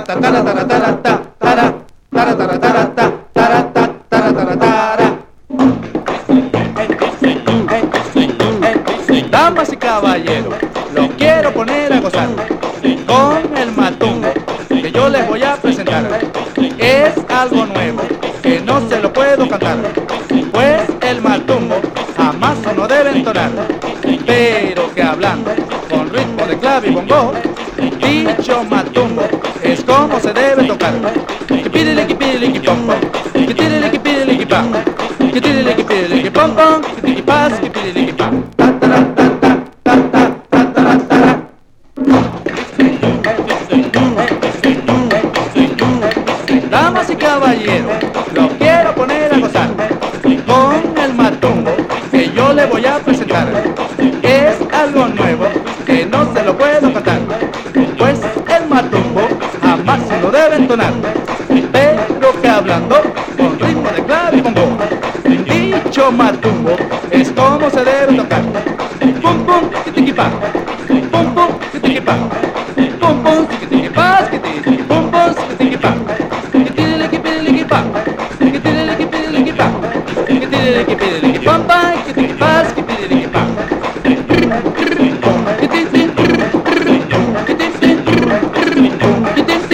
Damas y caballeros, lo quiero poner a gozar con el matumbo que yo les voy a presentar. Es algo nuevo que no se lo puedo cantar, pues el matumbo jamás uno debe entonar, pero que hablando con ritmo de clave y bongo, dicho matumbo es como se debe tocar. Que piriliqui piriliqui pom pom, que tiriliqui piriliqui pam, que tiriliqui piriliqui pom pom, que tiriqui pas, que piriliqui pam. Damas y caballeros, lo quiero poner a gozar con el matumbo que yo le voy a presentar. Es algo nuevo que no se lo puedo cantar, pues el matumbo jamás se lo debe entonar, pero que hablando con ritmo de clave y bongo, dicho matumbo